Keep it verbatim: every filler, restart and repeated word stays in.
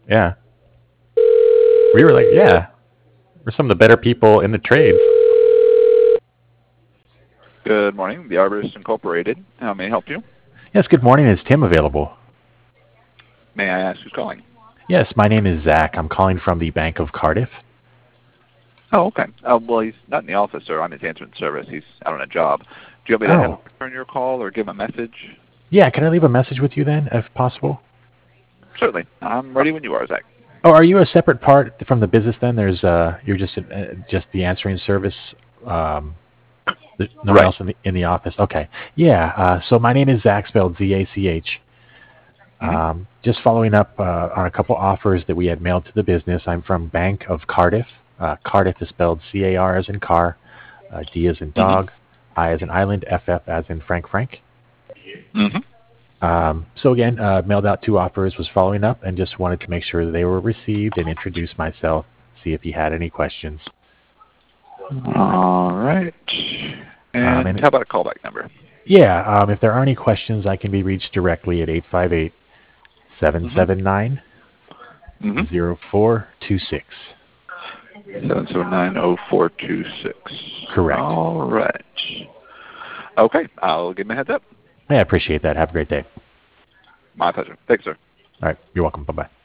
Yeah. We were like, yeah, we're some of the better people in the trades. Good morning, the Arborist Incorporated. How may I help you? Yes, good morning. Is Tim available? May I ask who's calling? Yes, my name is Zach. I'm calling from the Bank of Cardiff. Oh, okay. Uh, well, he's not in the office, sir. I'm his answering service. He's out on a job. Do you want me to have him Oh, return your call or give him a message? yeah. Can I leave a message with you then, if possible? Certainly. I'm ready when you are, Zach. Oh, are you a separate part from the business then? There's uh, you're just uh, just the answering service. Um, there's no one Right. else in the in the office. Okay. Yeah. Uh, so my name is Zach, spelled Z A C H. Mm-hmm. Um, just following up uh, on a couple offers that we had mailed to the business. I'm from Bank of Cardiff. Uh, Cardiff is spelled C A R as in car, uh, D as in Mm-hmm. dog, I as in island, F F as in Frank Frank. Mm-hmm. Um, so again, uh, mailed out two offers, was following up, and just wanted to make sure that they were received and introduce myself, see if you had any questions. All right. Um, And and how about a callback number? yeah, um, if there are any questions, I can be reached directly at eight five eight, seven Mm-hmm. seven nine, Mm-hmm. zero four two six. seven seven nine oh four two six. Correct. All right. Okay. I'll give him a heads up. I appreciate that. Have a great day. My pleasure. Thanks, sir. All right. You're welcome. Bye bye.